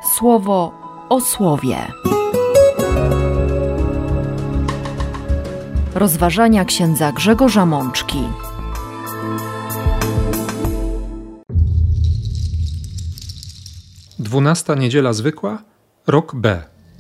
Słowo o słowie. Rozważania księdza Grzegorza Mączki. Dwunasta niedziela zwykła, rok B.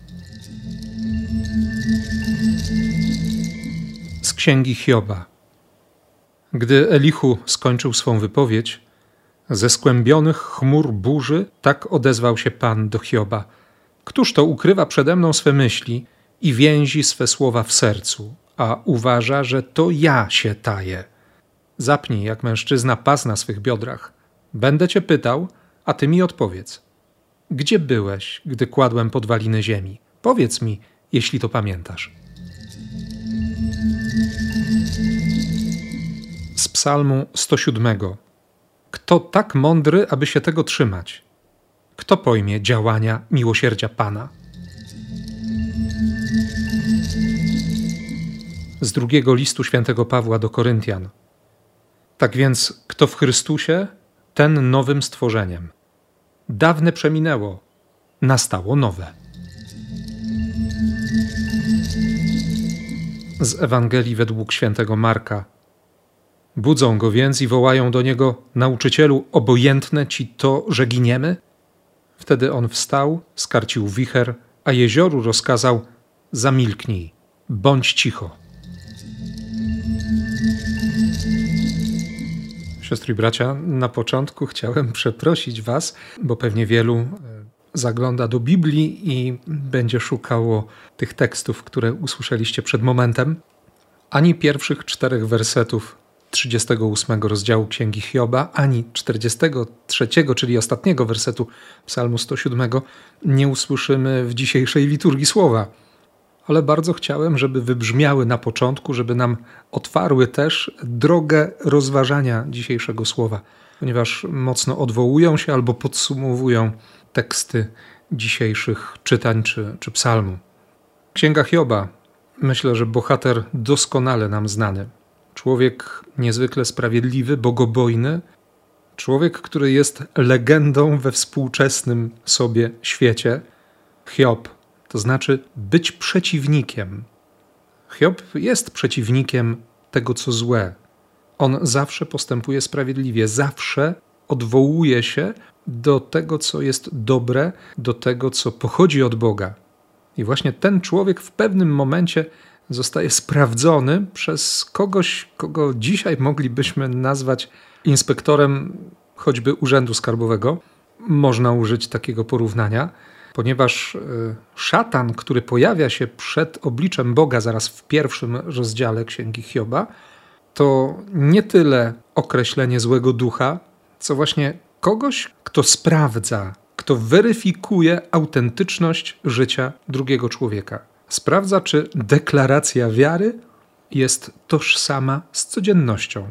Z księgi Hioba. Gdy Elihu skończył swą wypowiedź, ze skłębionych chmur burzy tak odezwał się Pan do Hioba. Któż to ukrywa przede mną swe myśli i więzi swe słowa w sercu, a uważa, że to ja się taję? Zapnij jak mężczyzna pas na swych biodrach. Będę cię pytał, a ty mi odpowiedz. Gdzie byłeś, gdy kładłem podwaliny ziemi? Powiedz mi, jeśli to pamiętasz. Z Psalmu 107. Kto tak mądry, aby się tego trzymać? Kto pojmie działania miłosierdzia Pana? Z drugiego listu świętego Pawła do Koryntian. Tak więc, kto w Chrystusie, ten nowym stworzeniem. Dawne przeminęło, nastało nowe. Z Ewangelii według świętego Marka. Budzą go więc i wołają do niego: nauczycielu, obojętne ci to, że giniemy? Wtedy on wstał, skarcił wicher, a jezioru rozkazał: zamilknij, bądź cicho. Siostry i bracia, na początku chciałem przeprosić was, bo pewnie wielu zagląda do Biblii i będzie szukało tych tekstów, które usłyszeliście przed momentem. Ani pierwszych 4 wersetów 38 rozdziału Księgi Hioba, ani 43, czyli ostatniego wersetu Psalmu 107 nie usłyszymy w dzisiejszej liturgii słowa. Ale bardzo chciałem, żeby wybrzmiały na początku, żeby nam otwarły też drogę rozważania dzisiejszego słowa, ponieważ mocno odwołują się albo podsumowują teksty dzisiejszych czytań czy psalmu. Księga Hioba, myślę, że bohater doskonale nam znany. Człowiek niezwykle sprawiedliwy, bogobojny, człowiek, który jest legendą we współczesnym sobie świecie. Hiob, to znaczy być przeciwnikiem. Hiob jest przeciwnikiem tego, co złe. On zawsze postępuje sprawiedliwie, zawsze odwołuje się do tego, co jest dobre, do tego, co pochodzi od Boga. I właśnie ten człowiek w pewnym momencie zostaje sprawdzony przez kogoś, kogo dzisiaj moglibyśmy nazwać inspektorem choćby Urzędu Skarbowego. Można użyć takiego porównania, ponieważ szatan, który pojawia się przed obliczem Boga zaraz w pierwszym rozdziale Księgi Hioba, to nie tyle określenie złego ducha, co właśnie kogoś, kto sprawdza, kto weryfikuje autentyczność życia drugiego człowieka. Sprawdza, czy deklaracja wiary jest tożsama z codziennością.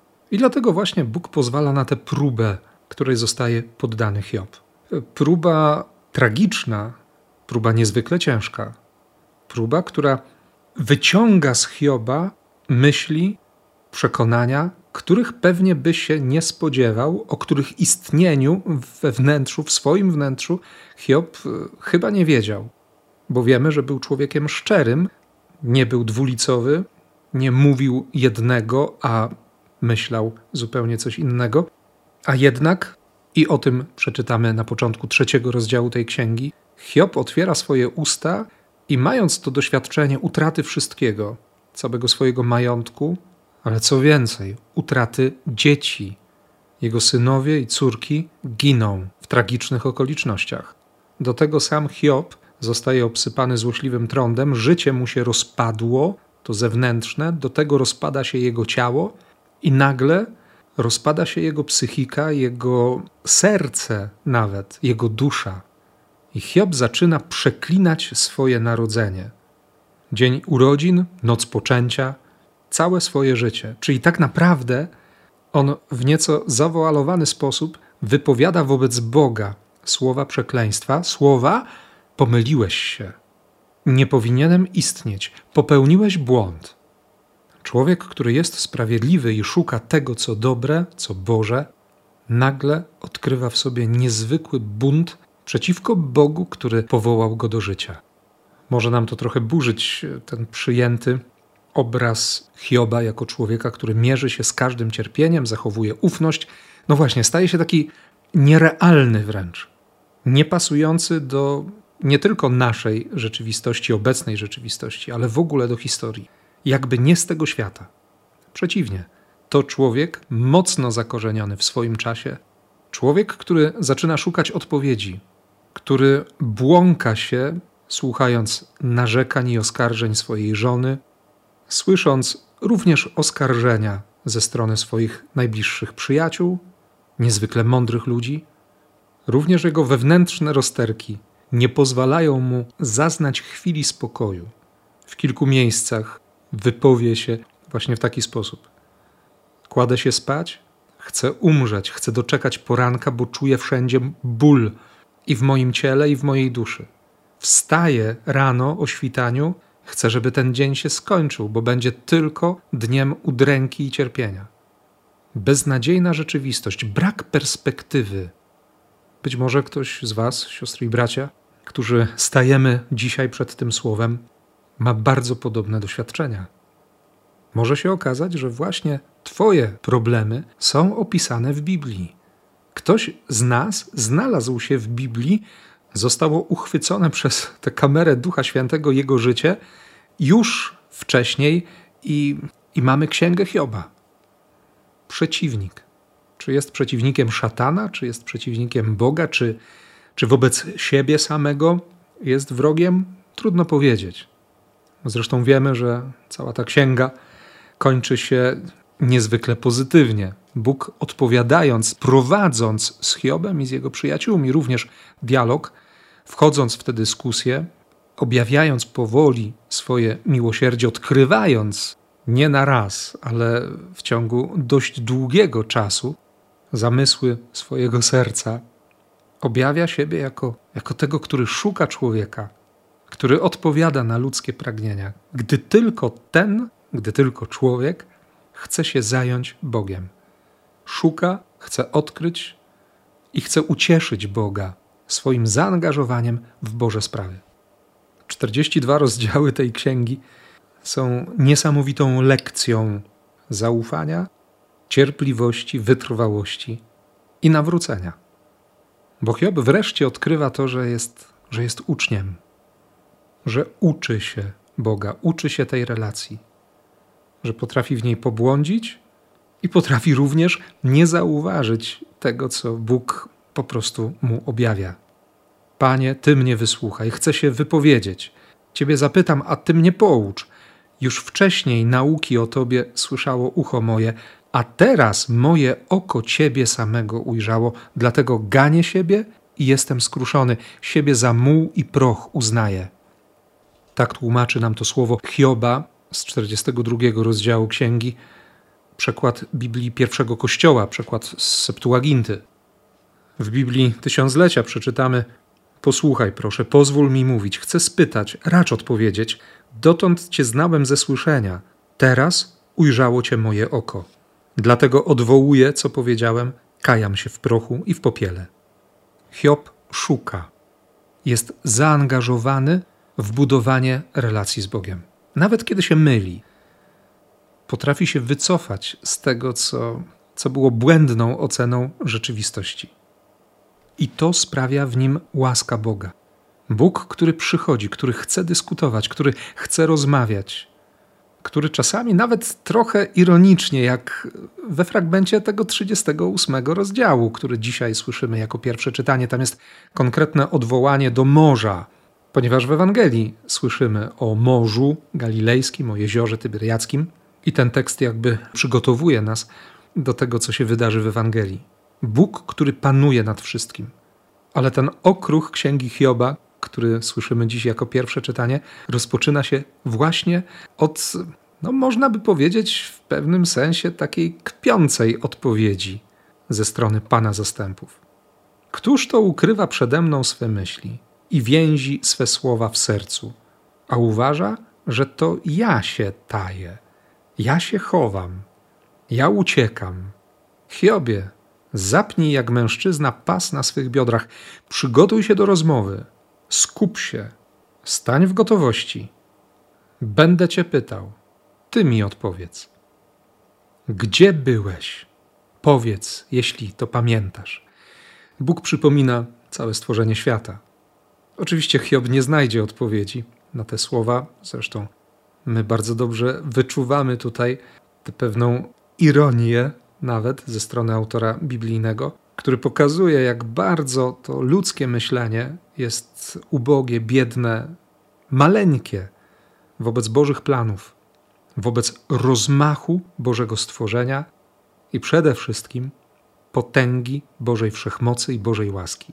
I dlatego właśnie Bóg pozwala na tę próbę, której zostaje poddany Hiob. Próba tragiczna, próba niezwykle ciężka. Próba, która wyciąga z Hioba myśli, przekonania, których pewnie by się nie spodziewał, o których istnieniu we wnętrzu, w swoim wnętrzu Hiob chyba nie wiedział. Bo wiemy, że był człowiekiem szczerym, nie był dwulicowy, nie mówił jednego, a myślał zupełnie coś innego. A jednak, i o tym przeczytamy na początku 3 rozdziału tej księgi, Hiob otwiera swoje usta i mając to doświadczenie utraty wszystkiego, całego swojego majątku, ale co więcej, utraty dzieci, jego synowie i córki giną w tragicznych okolicznościach. Do tego sam Hiob zostaje obsypany złośliwym trądem, życie mu się rozpadło, to zewnętrzne, do tego rozpada się jego ciało i nagle rozpada się jego psychika, jego serce nawet, jego dusza. I Hiob zaczyna przeklinać swoje narodzenie. Dzień urodzin, noc poczęcia, całe swoje życie. Czyli tak naprawdę on w nieco zawoalowany sposób wypowiada wobec Boga słowa przekleństwa, słowa: pomyliłeś się, nie powinienem istnieć, popełniłeś błąd. Człowiek, który jest sprawiedliwy i szuka tego, co dobre, co Boże, nagle odkrywa w sobie niezwykły bunt przeciwko Bogu, który powołał go do życia. Może nam to trochę burzyć, ten przyjęty obraz Hioba jako człowieka, który mierzy się z każdym cierpieniem, zachowuje ufność. No właśnie, staje się taki nierealny wręcz, niepasujący do nie tylko naszej rzeczywistości, obecnej rzeczywistości, ale w ogóle do historii. Jakby nie z tego świata. Przeciwnie, to człowiek mocno zakorzeniony w swoim czasie, człowiek, który zaczyna szukać odpowiedzi, który błąka się, słuchając narzekań i oskarżeń swojej żony, słysząc również oskarżenia ze strony swoich najbliższych przyjaciół, niezwykle mądrych ludzi. Również jego wewnętrzne rozterki nie pozwalają mu zaznać chwili spokoju. W kilku miejscach wypowie się właśnie w taki sposób. Kładę się spać, chcę umrzeć, chcę doczekać poranka, bo czuję wszędzie ból i w moim ciele, i w mojej duszy. Wstaję rano o świtaniu, chcę, żeby ten dzień się skończył, bo będzie tylko dniem udręki i cierpienia. Beznadziejna rzeczywistość, brak perspektywy. Być może ktoś z was, siostry i bracia, którzy stajemy dzisiaj przed tym słowem, ma bardzo podobne doświadczenia. Może się okazać, że właśnie twoje problemy są opisane w Biblii. Ktoś z nas znalazł się w Biblii, zostało uchwycone przez tę kamerę Ducha Świętego jego życie już wcześniej i mamy Księgę Hioba. Przeciwnik. Czy jest przeciwnikiem szatana, czy jest przeciwnikiem Boga, czy wobec siebie samego jest wrogiem? Trudno powiedzieć. Zresztą wiemy, że cała ta księga kończy się niezwykle pozytywnie. Bóg odpowiadając, prowadząc z Hiobem i z jego przyjaciółmi również dialog, wchodząc w tę dyskusję, objawiając powoli swoje miłosierdzie, odkrywając nie na raz, ale w ciągu dość długiego czasu zamysły swojego serca, objawia siebie jako tego, który szuka człowieka, który odpowiada na ludzkie pragnienia, gdy tylko człowiek chce się zająć Bogiem. Szuka, chce odkryć i chce ucieszyć Boga swoim zaangażowaniem w Boże sprawy. 42 rozdziały tej księgi są niesamowitą lekcją zaufania, cierpliwości, wytrwałości i nawrócenia. Bo Hiob wreszcie odkrywa to, że jest uczniem, że uczy się Boga, uczy się tej relacji, że potrafi w niej pobłądzić i potrafi również nie zauważyć tego, co Bóg po prostu mu objawia. Panie, Ty mnie wysłuchaj, chcę się wypowiedzieć. Ciebie zapytam, a Ty mnie poucz. Już wcześniej nauki o Tobie słyszało ucho moje, a teraz moje oko Ciebie samego ujrzało, dlatego ganię siebie i jestem skruszony. Siebie za muł i proch uznaję. Tak tłumaczy nam to słowo Hioba z 42 rozdziału księgi, przekład Biblii pierwszego Kościoła, przekład z Septuaginty. W Biblii Tysiąclecia przeczytamy: posłuchaj proszę, pozwól mi mówić, chcę spytać, racz odpowiedzieć. Dotąd Cię znałem ze słyszenia, teraz ujrzało Cię moje oko. Dlatego odwołuję, co powiedziałem, kajam się w prochu i w popiele. Hiob szuka, jest zaangażowany w budowanie relacji z Bogiem. Nawet kiedy się myli, potrafi się wycofać z tego, co było błędną oceną rzeczywistości. I to sprawia w nim łaska Boga. Bóg, który przychodzi, który chce dyskutować, który chce rozmawiać, który czasami nawet trochę ironicznie, jak we fragmencie tego 38 rozdziału, który dzisiaj słyszymy jako pierwsze czytanie, tam jest konkretne odwołanie do morza, ponieważ w Ewangelii słyszymy o Morzu Galilejskim, o jeziorze Tyberiackim i ten tekst jakby przygotowuje nas do tego, co się wydarzy w Ewangelii. Bóg, który panuje nad wszystkim. Ale ten okruch Księgi Hioba, który słyszymy dziś jako pierwsze czytanie, rozpoczyna się właśnie od, można by powiedzieć, w pewnym sensie takiej kpiącej odpowiedzi ze strony Pana zastępów. Któż to ukrywa przede mną swe myśli i więzi swe słowa w sercu, a uważa, że to ja się taję, ja się chowam, ja uciekam. Hiobie, Zapnij jak mężczyzna pas na swych biodrach. Przygotuj się do rozmowy. Skup się. Stań w gotowości. Będę cię pytał. Ty mi odpowiedz. Gdzie byłeś? Powiedz, jeśli to pamiętasz. Bóg przypomina całe stworzenie świata. Oczywiście Hiob nie znajdzie odpowiedzi na te słowa. Zresztą my bardzo dobrze wyczuwamy tutaj tę pewną ironię nawet ze strony autora biblijnego, który pokazuje, jak bardzo to ludzkie myślenie jest ubogie, biedne, maleńkie wobec Bożych planów, wobec rozmachu Bożego stworzenia i przede wszystkim potęgi Bożej wszechmocy i Bożej łaski.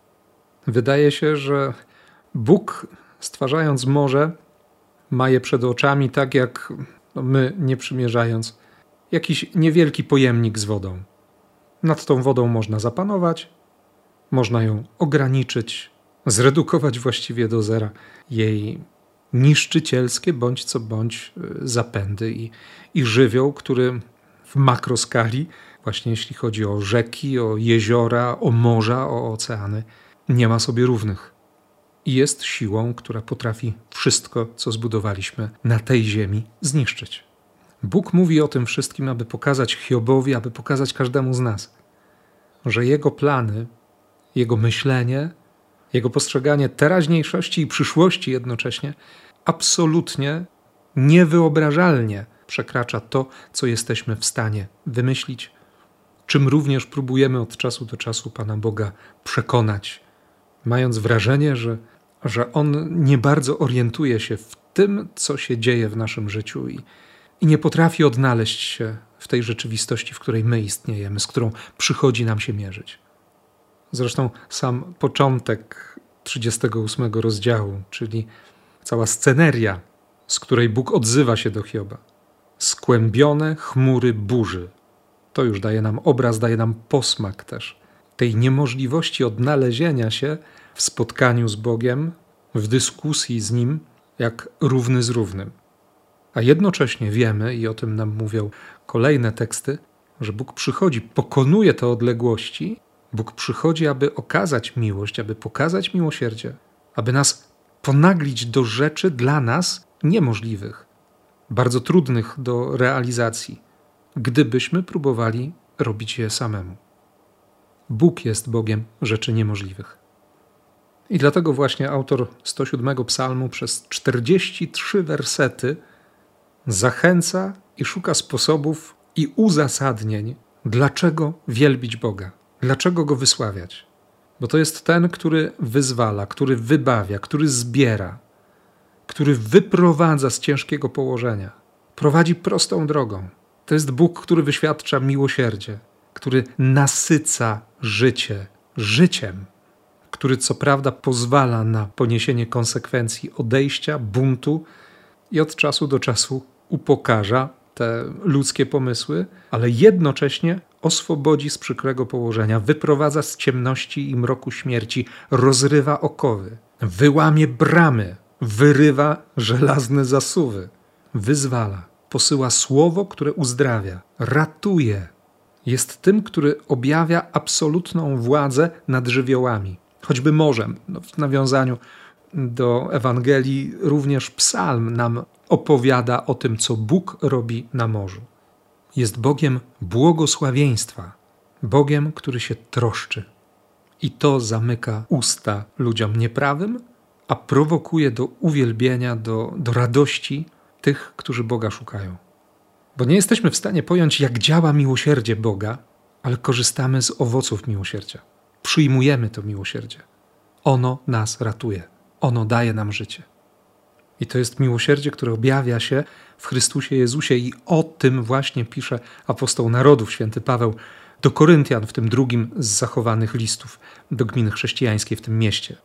Wydaje się, że Bóg, stwarzając morze, ma je przed oczami tak jak my, nie przymierzając, jakiś niewielki pojemnik z wodą. Nad tą wodą można zapanować, można ją ograniczyć, zredukować właściwie do zera jej niszczycielskie bądź co bądź zapędy i żywioł, który w makroskali, właśnie jeśli chodzi o rzeki, o jeziora, o morza, o oceany, nie ma sobie równych. I jest siłą, która potrafi wszystko, co zbudowaliśmy na tej ziemi, zniszczyć. Bóg mówi o tym wszystkim, aby pokazać Hiobowi, aby pokazać każdemu z nas, że Jego plany, Jego myślenie, Jego postrzeganie teraźniejszości i przyszłości jednocześnie absolutnie niewyobrażalnie przekracza to, co jesteśmy w stanie wymyślić, czym również próbujemy od czasu do czasu Pana Boga przekonać, mając wrażenie, że On nie bardzo orientuje się w tym, co się dzieje w naszym życiu i nie potrafi odnaleźć się w tej rzeczywistości, w której my istniejemy, z którą przychodzi nam się mierzyć. Zresztą sam początek 38 rozdziału, czyli cała sceneria, z której Bóg odzywa się do Hioba. Skłębione chmury burzy. To już daje nam obraz, daje nam posmak też tej niemożliwości odnalezienia się w spotkaniu z Bogiem, w dyskusji z Nim, jak równy z równym. A jednocześnie wiemy, i o tym nam mówią kolejne teksty, że Bóg przychodzi, pokonuje te odległości. Bóg przychodzi, aby okazać miłość, aby pokazać miłosierdzie, aby nas ponaglić do rzeczy dla nas niemożliwych, bardzo trudnych do realizacji, gdybyśmy próbowali robić je samemu. Bóg jest Bogiem rzeczy niemożliwych. I dlatego właśnie autor 107 psalmu przez 43 wersety zachęca i szuka sposobów i uzasadnień, dlaczego wielbić Boga, dlaczego Go wysławiać. Bo to jest ten, który wyzwala, który wybawia, który zbiera, który wyprowadza z ciężkiego położenia, prowadzi prostą drogą. To jest Bóg, który wyświadcza miłosierdzie, który nasyca życie życiem, który co prawda pozwala na poniesienie konsekwencji odejścia, buntu i od czasu do czasu upokarza te ludzkie pomysły, ale jednocześnie oswobodzi z przykrego położenia, wyprowadza z ciemności i mroku śmierci, rozrywa okowy, wyłamie bramy, wyrywa żelazne zasuwy, wyzwala, posyła słowo, które uzdrawia, ratuje. Jest tym, który objawia absolutną władzę nad żywiołami, choćby morzem. W nawiązaniu do Ewangelii również psalm nam opowiada o tym, co Bóg robi na morzu. Jest Bogiem błogosławieństwa, Bogiem, który się troszczy. I to zamyka usta ludziom nieprawym, a prowokuje do uwielbienia, do radości tych, którzy Boga szukają. Bo nie jesteśmy w stanie pojąć, jak działa miłosierdzie Boga, ale korzystamy z owoców miłosierdzia. Przyjmujemy to miłosierdzie. Ono nas ratuje. Ono daje nam życie. I to jest miłosierdzie, które objawia się w Chrystusie Jezusie i o tym właśnie pisze apostoł narodów, święty Paweł, do Koryntian w tym drugim z zachowanych listów do gminy chrześcijańskiej w tym mieście.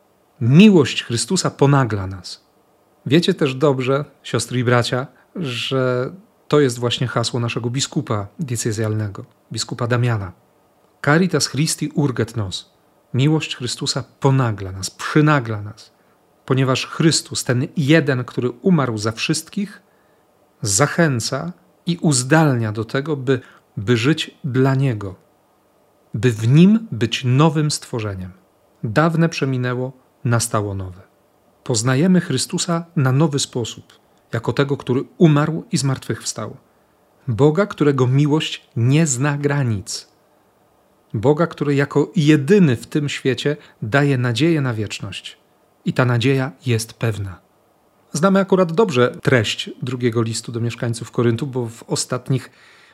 Miłość Chrystusa ponagla nas. Wiecie też dobrze, siostry i bracia, że to jest właśnie hasło naszego biskupa diecezjalnego, biskupa Damiana. Caritas Christi urget nos. Miłość Chrystusa ponagla nas, przynagla nas. Ponieważ Chrystus, ten jeden, który umarł za wszystkich, zachęca i uzdalnia do tego, by żyć dla Niego. by w nim być nowym stworzeniem. Dawne przeminęło, nastało nowe. Poznajemy Chrystusa na nowy sposób, jako tego, który umarł i zmartwychwstał. Boga, którego miłość nie zna granic. Boga, który jako jedyny w tym świecie daje nadzieję na wieczność. I ta nadzieja jest pewna. Znamy akurat dobrze treść drugiego listu do mieszkańców Koryntu, bo w ostatnich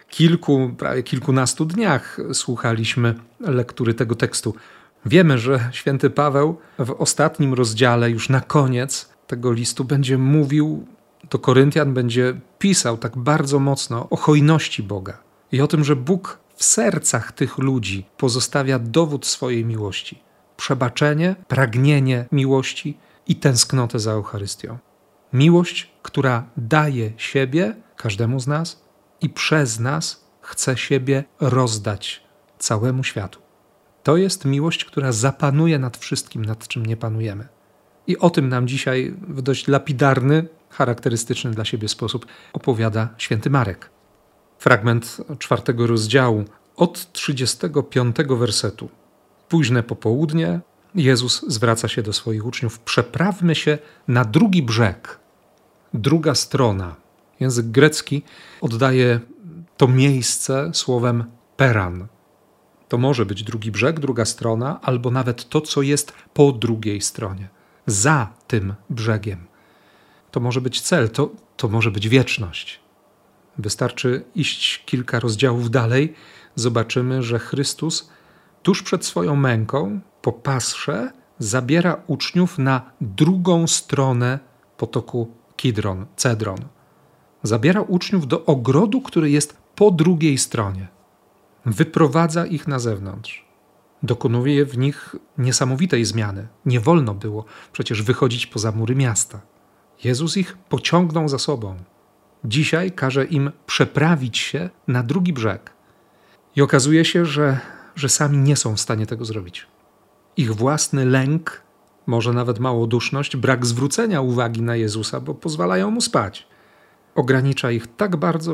prawie kilkunastu dniach słuchaliśmy lektury tego tekstu. Wiemy, że święty Paweł w ostatnim rozdziale, już na koniec tego listu, będzie mówił do Koryntian, będzie pisał tak bardzo mocno o hojności Boga i o tym, że Bóg w sercach tych ludzi pozostawia dowód swojej miłości. Przebaczenie, pragnienie miłości i tęsknotę za Eucharystią. Miłość, która daje siebie każdemu z nas i przez nas chce siebie rozdać całemu światu. To jest miłość, która zapanuje nad wszystkim, nad czym nie panujemy. I o tym nam dzisiaj w dość lapidarny, charakterystyczny dla siebie sposób opowiada święty Marek. Fragment 4 rozdziału od 35 wersetu. Późne popołudnie Jezus zwraca się do swoich uczniów: przeprawmy się na drugi brzeg, druga strona. Język grecki oddaje to miejsce słowem peran. To może być drugi brzeg, druga strona, albo nawet to, co jest po drugiej stronie, za tym brzegiem. To może być cel, to może być wieczność. Wystarczy iść kilka rozdziałów dalej, zobaczymy, że Chrystus tuż przed swoją męką po Pasrze zabiera uczniów na drugą stronę potoku Cedron. Zabiera uczniów do ogrodu, który jest po drugiej stronie. Wyprowadza ich na zewnątrz. Dokonuje w nich niesamowitej zmiany. Nie wolno było przecież wychodzić poza mury miasta. Jezus ich pociągnął za sobą. Dzisiaj każe im przeprawić się na drugi brzeg. I okazuje się, że sami nie są w stanie tego zrobić. Ich własny lęk, może nawet małoduszność, brak zwrócenia uwagi na Jezusa, bo pozwalają mu spać, ogranicza ich tak bardzo,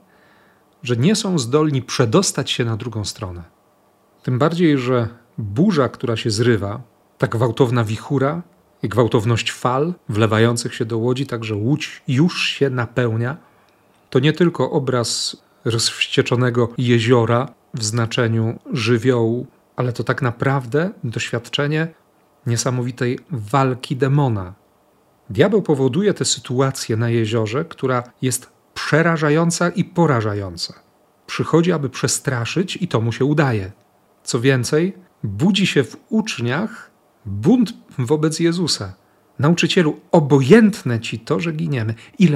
że nie są zdolni przedostać się na drugą stronę. Tym bardziej, że burza, która się zrywa, ta gwałtowna wichura i gwałtowność fal wlewających się do łodzi, tak że łódź już się napełnia, to nie tylko obraz rozwścieczonego jeziora w znaczeniu żywiołu, ale to tak naprawdę doświadczenie niesamowitej walki demona. Diabeł powoduje tę sytuację na jeziorze, która jest przerażająca i porażająca. Przychodzi, aby przestraszyć i to mu się udaje. Co więcej, budzi się w uczniach bunt wobec Jezusa. Nauczycielu, obojętne ci to, że giniemy.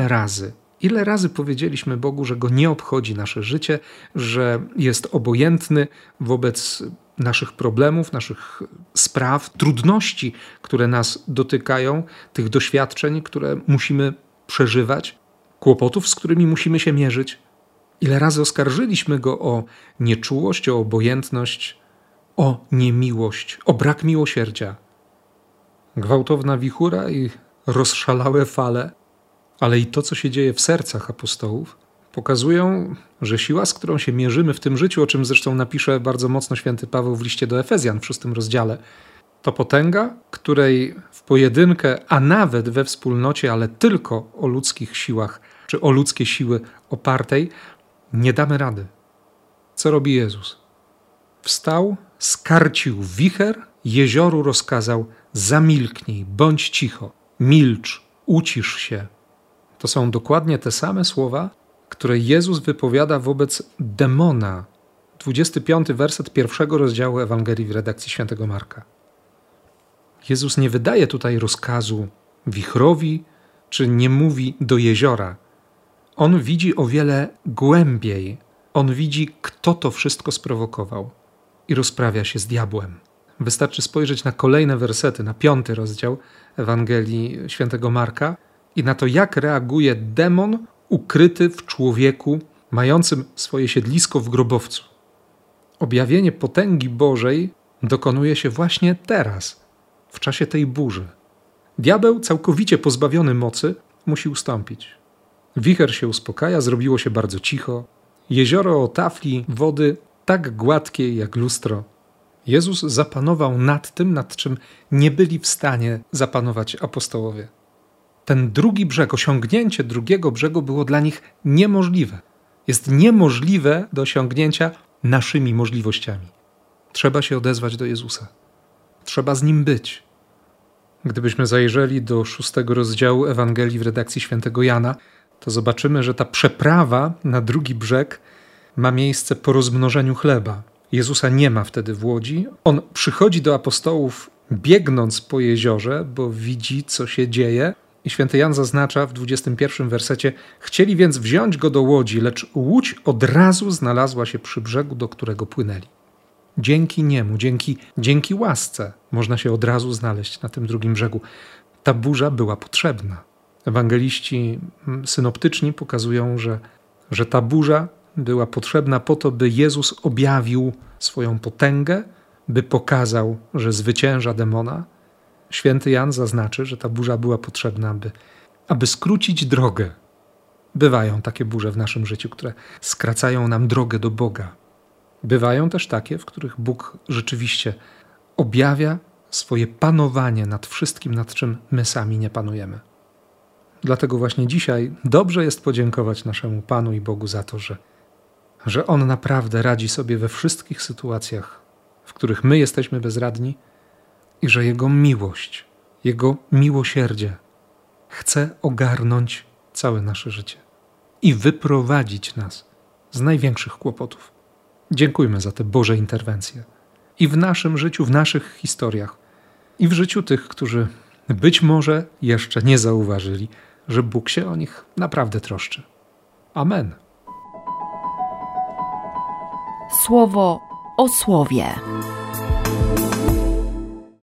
Ile razy powiedzieliśmy Bogu, że Go nie obchodzi nasze życie, że jest obojętny wobec naszych problemów, naszych spraw, trudności, które nas dotykają, tych doświadczeń, które musimy przeżywać, kłopotów, z którymi musimy się mierzyć. Ile razy oskarżyliśmy Go o nieczułość, o obojętność, o niemiłość, o brak miłosierdzia. Gwałtowna wichura i rozszalałe fale, ale i to, co się dzieje w sercach apostołów, pokazują, że siła, z którą się mierzymy w tym życiu, o czym zresztą napisze bardzo mocno święty Paweł w liście do Efezjan w 6 rozdziale, to potęga, której w pojedynkę, a nawet we wspólnocie, ale tylko o ludzkich siłach, czy o ludzkie siły opartej, nie damy rady. Co robi Jezus? Wstał, skarcił wicher, jezioru rozkazał: zamilknij, bądź cicho, milcz, ucisz się. To są dokładnie te same słowa, które Jezus wypowiada wobec demona. 25 werset 1 rozdziału Ewangelii w redakcji świętego Marka. Jezus nie wydaje tutaj rozkazu wichrowi, czy nie mówi do jeziora. On widzi o wiele głębiej. On widzi, kto to wszystko sprowokował i rozprawia się z diabłem. Wystarczy spojrzeć na kolejne wersety, na 5 rozdział Ewangelii świętego Marka i na to, jak reaguje demon ukryty w człowieku, mającym swoje siedlisko w grobowcu. Objawienie potęgi Bożej dokonuje się właśnie teraz, w czasie tej burzy. Diabeł, całkowicie pozbawiony mocy, musi ustąpić. Wicher się uspokaja, zrobiło się bardzo cicho. Jezioro o tafli wody tak gładkiej jak lustro. Jezus zapanował nad tym, nad czym nie byli w stanie zapanować apostołowie. Ten drugi brzeg, osiągnięcie drugiego brzegu było dla nich niemożliwe. Jest niemożliwe do osiągnięcia naszymi możliwościami. Trzeba się odezwać do Jezusa. Trzeba z Nim być. Gdybyśmy zajrzeli do 6 rozdziału Ewangelii w redakcji świętego Jana, to zobaczymy, że ta przeprawa na drugi brzeg ma miejsce po rozmnożeniu chleba. Jezusa nie ma wtedy w łodzi. On przychodzi do apostołów biegnąc po jeziorze, bo widzi, co się dzieje. I święty Jan zaznacza w 21 wersecie: chcieli więc wziąć go do łodzi, lecz łódź od razu znalazła się przy brzegu, do którego płynęli. Dzięki niemu, dzięki łasce można się od razu znaleźć na tym drugim brzegu. Ta burza była potrzebna. Ewangeliści synoptyczni pokazują, że ta burza była potrzebna po to, by Jezus objawił swoją potęgę, by pokazał, że zwycięża demona. Święty Jan zaznaczy, że ta burza była potrzebna, aby skrócić drogę. Bywają takie burze w naszym życiu, które skracają nam drogę do Boga. Bywają też takie, w których Bóg rzeczywiście objawia swoje panowanie nad wszystkim, nad czym my sami nie panujemy. Dlatego właśnie dzisiaj dobrze jest podziękować naszemu Panu i Bogu za to, że On naprawdę radzi sobie we wszystkich sytuacjach, w których my jesteśmy bezradni i że Jego miłość, Jego miłosierdzie chce ogarnąć całe nasze życie i wyprowadzić nas z największych kłopotów. Dziękujmy za te Boże interwencje i w naszym życiu, w naszych historiach i w życiu tych, którzy być może jeszcze nie zauważyli, że Bóg się o nich naprawdę troszczy. Amen. Słowo o słowie.